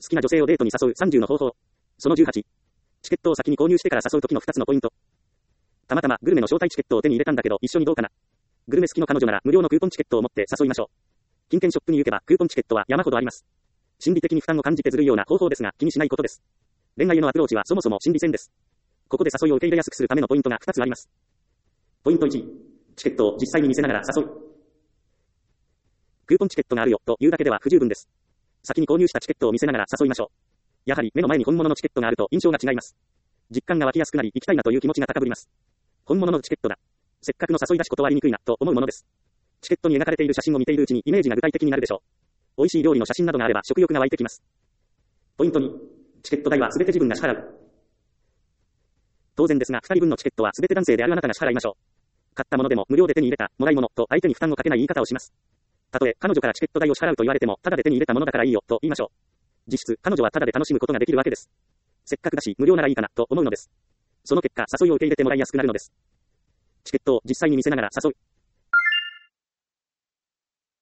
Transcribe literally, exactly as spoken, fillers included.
好きな女性をデートに誘うさんじゅうの方法。そのじゅうはち。チケットを先に購入してから誘うときのふたつのポイント。たまたまグルメの招待チケットを手に入れたんだけど一緒にどうかな。グルメ好きの彼女なら無料のクーポンチケットを持って誘いましょう。金券ショップに行けばクーポンチケットは山ほどあります。心理的に負担を感じてずるいような方法ですが気にしないことです。恋愛へのアプローチはそもそも心理戦です。ここで誘いを受け入れやすくするためのポイントがふたつあります。ポイントいち。チケットを実際に見せながら誘う。クーポンチケットがあるよというだけでは不十分です。先に購入したチケットを見せながら誘いましょう。やはり目の前に本物のチケットがあると印象が違います。実感が湧きやすくなり行きたいなという気持ちが高ぶります。本物のチケットだ。せっかくの誘い出し断りにくいなと思うものです。チケットに描かれている写真を見ているうちにイメージが具体的になるでしょう。美味しい料理の写真などがあれば食欲が湧いてきます。ポイントに。チケット代はすべて自分が支払う。当然ですがふたりぶんのチケットはすべて男性であるあなたが支払いましょう。買ったものでも無料で手に入れた、もらい物と相手に負担をかけない言い方をします。たとえ彼女からチケット代を支払うと言われてもただで手に入れたものだからいいよと言いましょう。実質彼女はただで楽しむことができるわけです。せっかくだし無料ならいいかなと思うのです。その結果誘いを受け入れてもらいやすくなるのです。チケットを実際に見せながら誘う。